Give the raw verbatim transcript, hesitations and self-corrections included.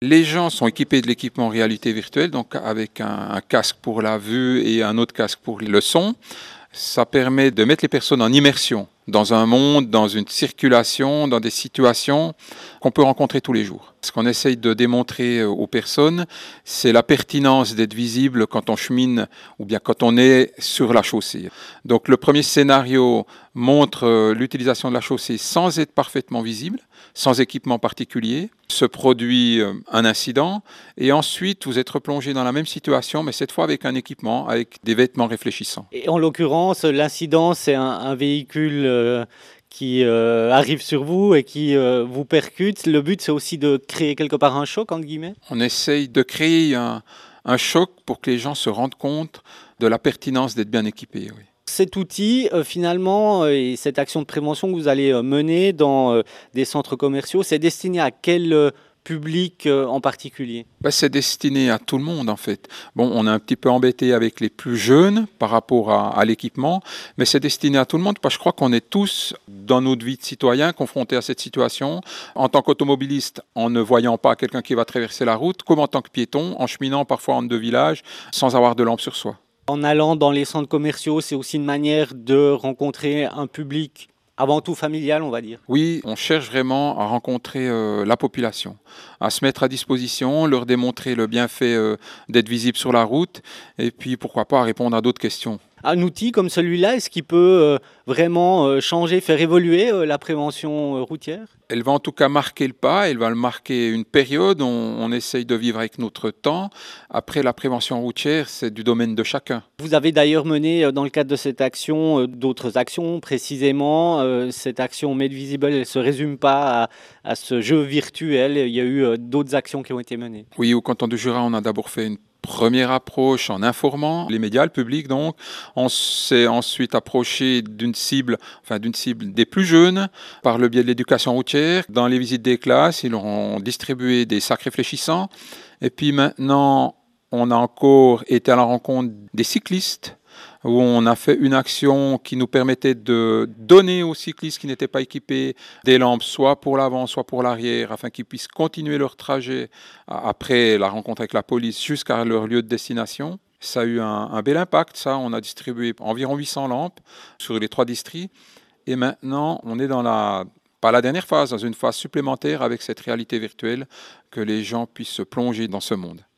Les gens sont équipés de l'équipement réalité virtuelle, donc avec un, un casque pour la vue et un autre casque pour le son. Ça permet de mettre les personnes en immersion dans un monde, dans une circulation, dans des situations qu'on peut rencontrer tous les jours. Ce qu'on essaye de démontrer aux personnes, c'est la pertinence d'être visible quand on chemine ou bien quand on est sur la chaussée. Donc le premier scénario montre l'utilisation de la chaussée sans être parfaitement visible, sans équipement particulier. Se produit un incident et ensuite vous êtes replongé dans la même situation, mais cette fois avec un équipement, avec des vêtements réfléchissants. Et en l'occurrence, l'incident, c'est un, un véhicule euh, qui euh, arrive sur vous et qui euh, vous percute. Le but, c'est aussi de créer quelque part un choc, entre guillemets. On essaye de créer un, un choc pour que les gens se rendent compte de la pertinence d'être bien équipés. Oui. Cet outil, euh, finalement, euh, et cette action de prévention que vous allez euh, mener dans euh, des centres commerciaux, c'est destiné à quel euh, public euh, en particulier? Ben, c'est destiné à tout le monde en fait. Bon, on est un petit peu embêté avec les plus jeunes par rapport à, à l'équipement, mais c'est destiné à tout le monde parce que je crois qu'on est tous dans notre vie de citoyen confrontés à cette situation. En tant qu'automobiliste, en ne voyant pas quelqu'un qui va traverser la route, comme en tant que piéton, en cheminant parfois entre deux villages sans avoir de lampe sur soi. En allant dans les centres commerciaux, c'est aussi une manière de rencontrer un public avant tout familial, on va dire. Oui, on cherche vraiment à rencontrer euh, la population, à se mettre à disposition, leur démontrer le bienfait euh, d'être visible sur la route et puis pourquoi pas répondre à d'autres questions. Un outil comme celui-là, est-ce qu'il peut euh, vraiment euh, changer, faire évoluer euh, la prévention euh, routière? Elle va en tout cas marquer le pas, elle va le marquer une période, on, on essaye de vivre avec notre temps. Après, la prévention routière, c'est du domaine de chacun. Vous avez d'ailleurs mené euh, dans le cadre de cette action euh, d'autres actions précisément. Euh, cette action Made Visible, elle ne se résume pas à, à ce jeu virtuel. Il y a eu euh, d'autres actions qui ont été menées. Oui, au canton du Jura, on a d'abord fait une première approche en informant les médias, le public donc. On s'est ensuite approché d'une cible, enfin d'une cible des plus jeunes par le biais de l'éducation routière. Dans les visites des classes, ils leur ont distribué des sacs réfléchissants. Et puis maintenant, on a encore été à la rencontre des cyclistes où on a fait une action qui nous permettait de donner aux cyclistes qui n'étaient pas équipés des lampes, soit pour l'avant, soit pour l'arrière, afin qu'ils puissent continuer leur trajet après la rencontre avec la police jusqu'à leur lieu de destination. Ça a eu un, un bel impact, ça. On a distribué environ huit cents lampes sur les trois districts. Et maintenant, on est dans la, pas la dernière phase, dans une phase supplémentaire avec cette réalité virtuelle, que les gens puissent se plonger dans ce monde.